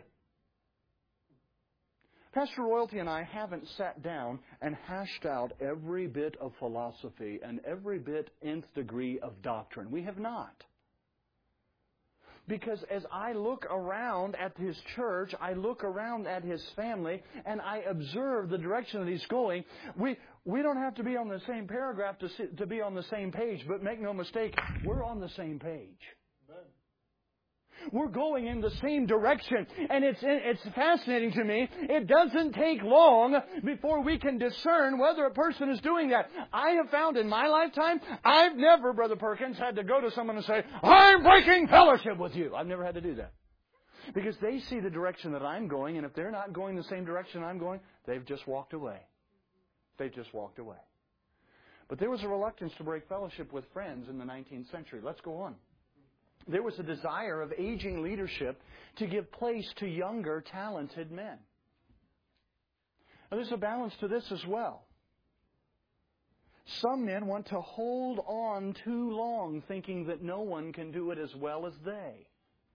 Pastor Royalty and I haven't sat down and hashed out every bit of philosophy and every bit nth degree of doctrine. We have not. Because as I look around at his church, I look around at his family, and I observe the direction that he's going, we we don't have to be on the same paragraph to see, to be on the same page. But make no mistake, we're on the same page. We're going in the same direction. And it's it's fascinating to me. It doesn't take long before we can discern whether a person is doing that. I have found in my lifetime, I've never, Brother Perkins, had to go to someone and say, I'm breaking fellowship with you. I've never had to do that. Because they see the direction that I'm going, and if they're not going the same direction I'm going, they've just walked away. They've just walked away. But there was a reluctance to break fellowship with friends in the nineteenth century. Let's go on. There was a desire of aging leadership to give place to younger, talented men. Now, there's a balance to this as well. Some men want to hold on too long, thinking that no one can do it as well as they.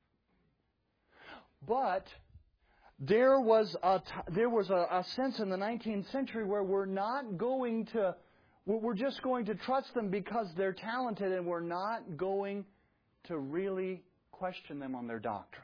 But there was a, there was a, a sense in the nineteenth century where we're not going to, we're just going to trust them because they're talented, and we're not going to really question them on their doctrine.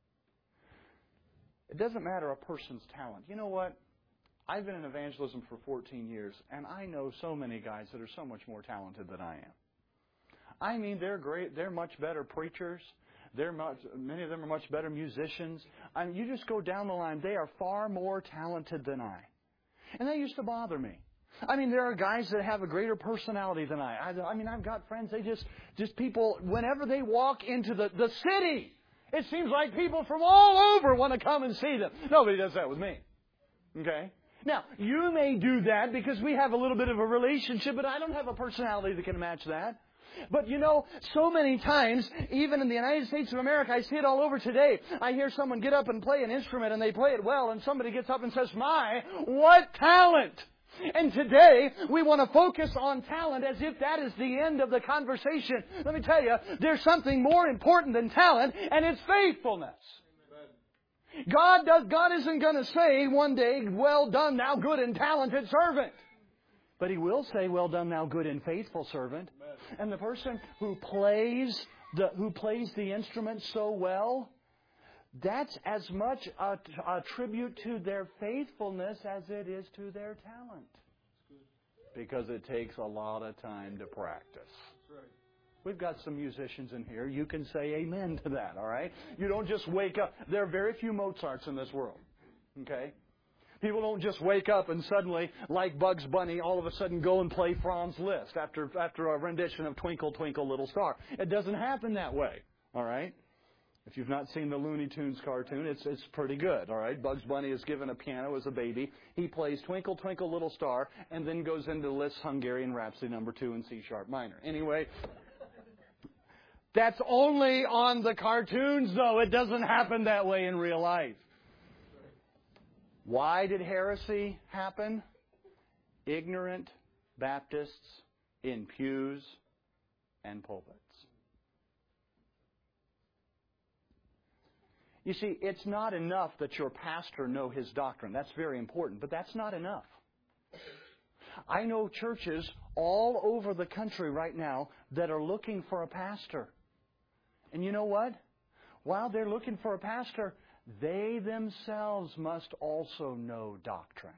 It doesn't matter a person's talent. You know what? I've been in evangelism for fourteen years, and I know so many guys that are so much more talented than I am. I mean, they're great. They're much better preachers. They're much, many of them are much better musicians. I mean, you just go down the line. They are far more talented than I. And that used to bother me. I mean, there are guys that have a greater personality than I. I, I mean, I've got friends, they just, just people, whenever they walk into the, the city, it seems like people from all over want to come and see them. Nobody does that with me. Okay? Now, you may do that because we have a little bit of a relationship, but I don't have a personality that can match that. But you know, so many times, even in the United States of America, I see it all over today. I hear someone get up and play an instrument, and they play it well, and somebody gets up and says, my, what talent! And today, we want to focus on talent as if that is the end of the conversation. Let me tell you, there's something more important than talent, and it's faithfulness. God does. God isn't going to say one day, well done, thou good and talented servant. But He will say, well done, thou good and faithful servant. And the person who plays the, who plays the instrument so well, that's as much a, a tribute to their faithfulness as it is to their talent. Because it takes a lot of time to practice. We've got some musicians in here. You can say amen to that, all right? You don't just wake up. There are very few Mozarts in this world, okay? People don't just wake up and suddenly, like Bugs Bunny, all of a sudden go and play Franz Liszt after, after a rendition of Twinkle, Twinkle, Little Star. It doesn't happen that way, all right? If you've not seen the Looney Tunes cartoon, it's it's pretty good, all right? Bugs Bunny is given a piano as a baby. He plays Twinkle, Twinkle, Little Star, and then goes into Liszt's Hungarian Rhapsody number two in C-sharp minor. Anyway, that's only on the cartoons, though. It doesn't happen that way in real life. Why did heresy happen? Ignorant Baptists in pews and pulpits. You see, it's not enough that your pastor know his doctrine. That's very important, but that's not enough. I know churches all over the country right now that are looking for a pastor. And you know what? While they're looking for a pastor, they themselves must also know doctrine.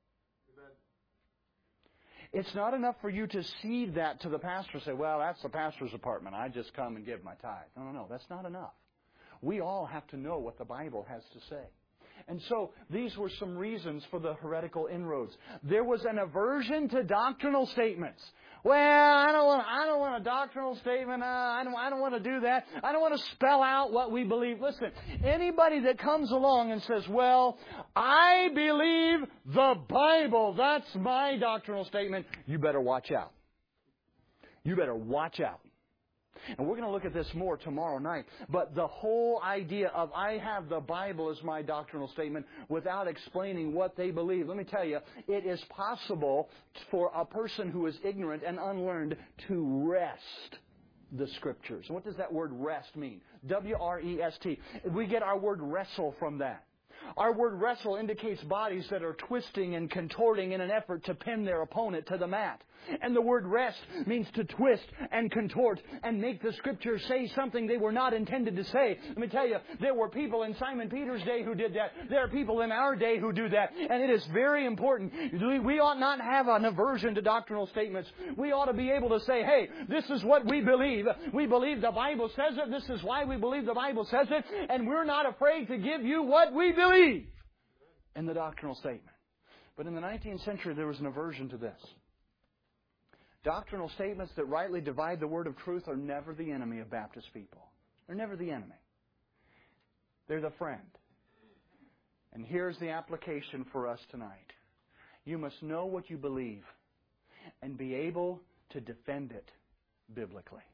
It's not enough for you to cede that to the pastor and say, well, that's the pastor's department. I just come and give my tithe. No, no, no. That's not enough. We all have to know what the Bible has to say. And so these were some reasons for the heretical inroads. There was an aversion to doctrinal statements. Well, I don't want, I don't want a doctrinal statement. Uh, I don't, I don't want to do that. I don't want to spell out what we believe. Listen, anybody that comes along and says, well, I believe the Bible, that's my doctrinal statement, you better watch out. You better watch out. And we're going to look at this more tomorrow night. But the whole idea of I have the Bible as my doctrinal statement without explaining what they believe. Let me tell you, it is possible for a person who is ignorant and unlearned to wrest the Scriptures. And what does that word rest mean? W R E S T. We get our word wrestle from that. Our word wrestle indicates bodies that are twisting and contorting in an effort to pin their opponent to the mat. And the word rest means to twist and contort and make the Scriptures say something they were not intended to say. Let me tell you, there were people in Simon Peter's day who did that. There are people in our day who do that. And it is very important. We ought not have an aversion to doctrinal statements. We ought to be able to say, hey, this is what we believe. We believe the Bible says it. This is why we believe the Bible says it. And we're not afraid to give you what we believe in the doctrinal statement. But in the nineteenth century, there was an aversion to this. Doctrinal statements that rightly divide the word of truth are never the enemy of Baptist people. They're never the enemy. They're the friend. And here's the application for us tonight. You must know what you believe and be able to defend it biblically.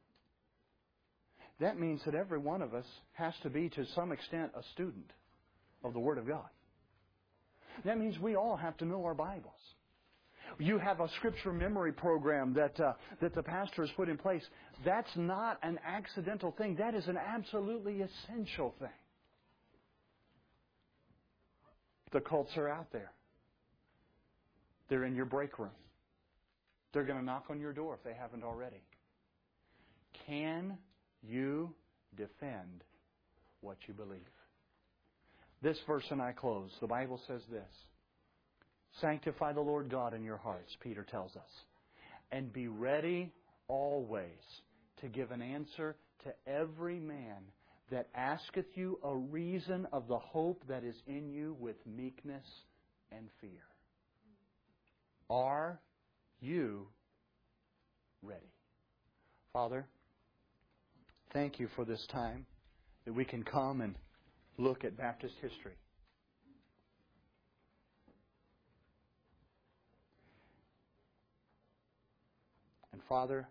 That means that every one of us has to be, to some extent, a student of the Word of God. That means we all have to know our Bibles. You have a Scripture memory program that uh, that the pastor has put in place. That's not an accidental thing. That is an absolutely essential thing. The cults are out there. They're in your break room. They're going to knock on your door if they haven't already. Can you defend what you believe? This verse and I close. The Bible says this. Sanctify the Lord God in your hearts, Peter tells us. And be ready always to give an answer to every man that asketh you a reason of the hope that is in you with meekness and fear. Are you ready? Father, thank you for this time that we can come and look at Baptist history. And Father,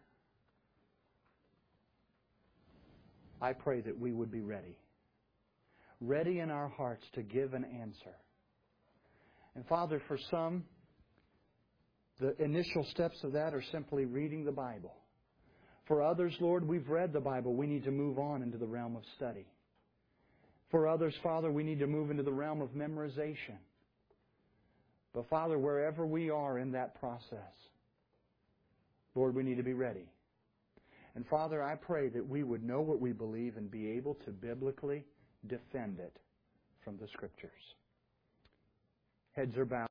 I pray that we would be ready. Ready in our hearts to give an answer. And Father, for some, the initial steps of that are simply reading the Bible. For others, Lord, we've read the Bible. We need to move on into the realm of study. For others, Father, we need to move into the realm of memorization. But Father, wherever we are in that process, Lord, we need to be ready. And Father, I pray that we would know what we believe and be able to biblically defend it from the Scriptures. Heads are bowed.